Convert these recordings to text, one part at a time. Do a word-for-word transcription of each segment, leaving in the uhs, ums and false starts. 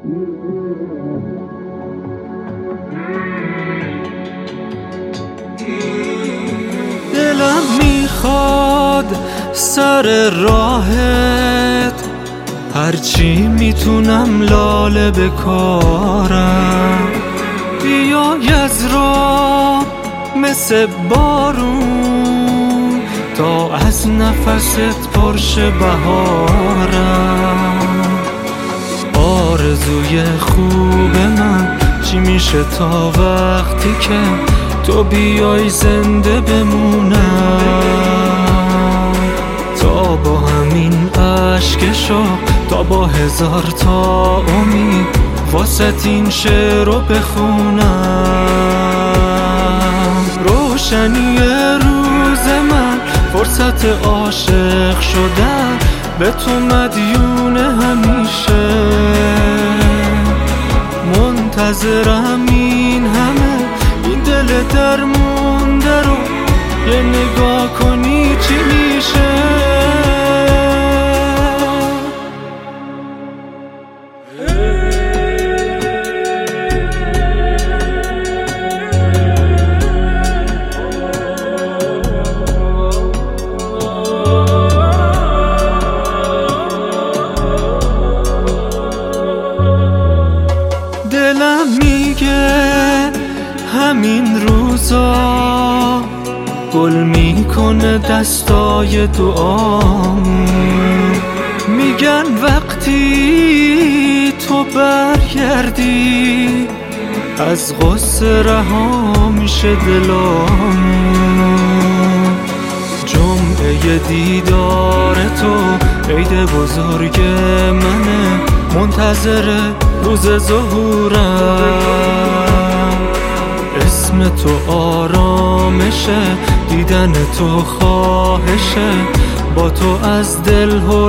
دلم میخواد سر راهت هرچی میتونم لاله بکارم، بیای از راه مثل بارون تا از نفست پرشه بهارم. آرزوی خوب من چی میشه تا وقتی که تو بیای زنده بمونم، تا با همین عشق شوق، تا با هزار تا امید واسه این شعر رو بخونم. روشنی روز من فرصت عاشق شدن، به تو مدیون همیشه. منتظرم این همه، این دل درمونده رو یه نگاه کنی چی میشه. دلم میگه همین روزا گل میکنه دستای دعامون، میگن وقتی تو برگردی از غصه رها میشه دلامون. جمعه دیدار تو عید بزرگ منه، منتظر روز ظهورم. اسم تو آرامشه، دیدن تو خواهشه، با تو از دل هر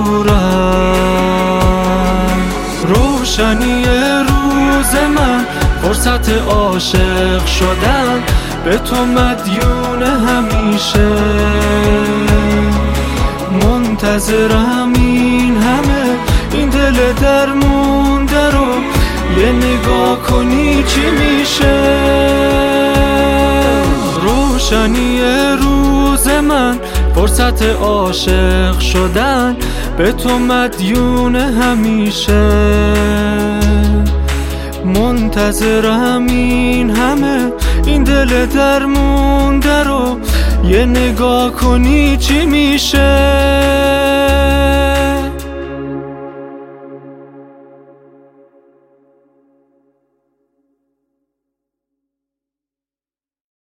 دورم. روشنی روز من فرصت عاشق شدن، به تو مدیون همیشه. منتظرم این همه، این دل درمونده رو یه نگاه کنی چی میشه. روشنی روز من فرصت عاشق شدن، به تو مدیون همیشه. منتظرم این همه، این دل درمونده رو یه نگاه کنی چی میشه.